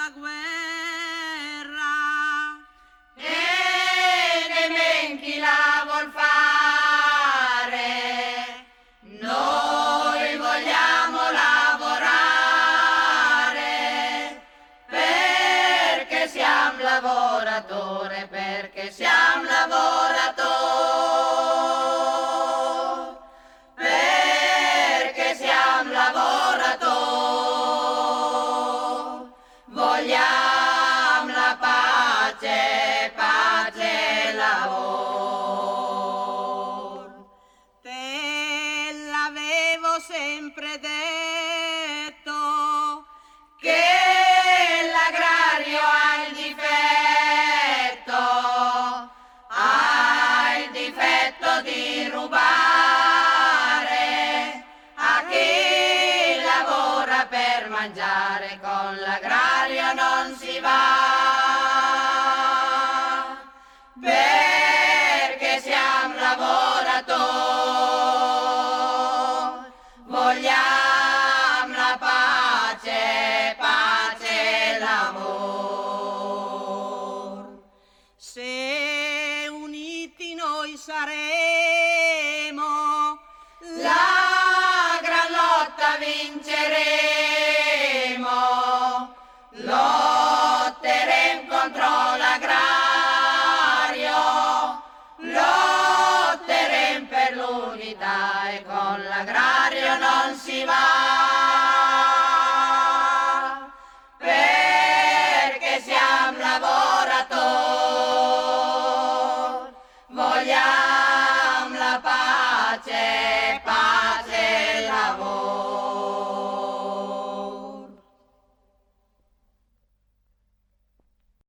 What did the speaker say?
la guerra. E nemmeno chi la vuol fare, noi vogliamo lavorare, perché siamo lavoratori, perché siamo lavoratori, perché siamo lavoratori, vogliamo la pace, pace e lavoro. Te l'avevo sempre detto Che l'agrario ha il difetto di rubare a chi lavora per mangiare, con l'agrario non si va, perché siamo lavoratori, vogliamo la pace, pace e l'amore. se uniti noi saremo, La gran lotta vinceremo.